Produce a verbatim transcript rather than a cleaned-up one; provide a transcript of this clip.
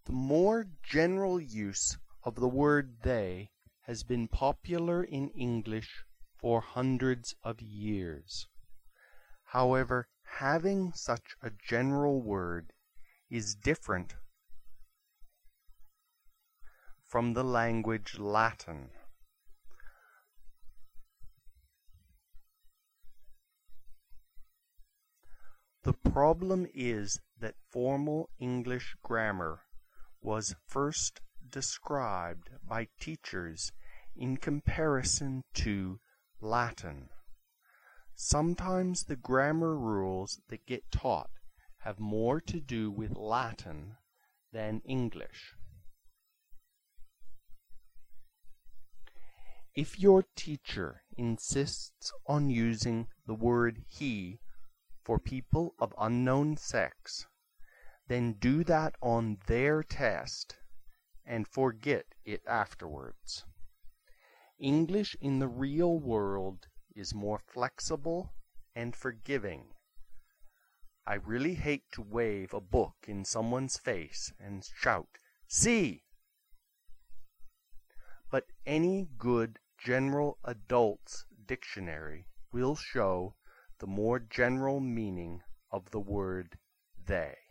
The more general use of the word they has been popular in English for hundreds of years. However, having such a general word is different from the language Latin. The problem is that formal English grammar was first described by teachers in comparison to Latin. Sometimes the grammar rules that get taught have more to do with Latin than English. If your teacher insists on using the word he for people of unknown sex, then do that on their test and forget it afterwards. English in the real world is more flexible and forgiving. I really hate to wave a book in someone's face and shout, "See!" But any good general adult's dictionary will show the more general meaning of the word they.